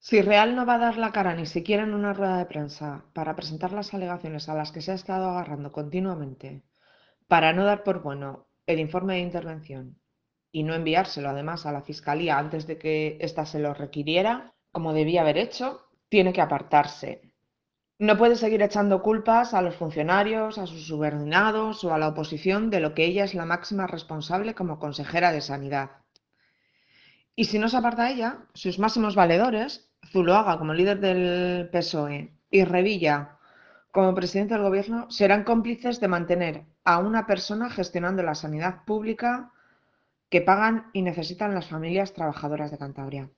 Si Real no va a dar la cara ni siquiera en una rueda de prensa para presentar las alegaciones a las que se ha estado agarrando continuamente, para no dar por bueno el informe de intervención y no enviárselo además a la Fiscalía antes de que ésta se lo requiriera, como debía haber hecho, tiene que apartarse. No puede seguir echando culpas a los funcionarios, a sus subordinados o a la oposición de lo que ella es la máxima responsable como consejera de Sanidad. Y si no se aparta ella, sus máximos valedores, Zuloaga como líder del PSOE y Revilla como presidente del gobierno, serán cómplices de mantener a una persona gestionando la sanidad pública que pagan y necesitan las familias trabajadoras de Cantabria.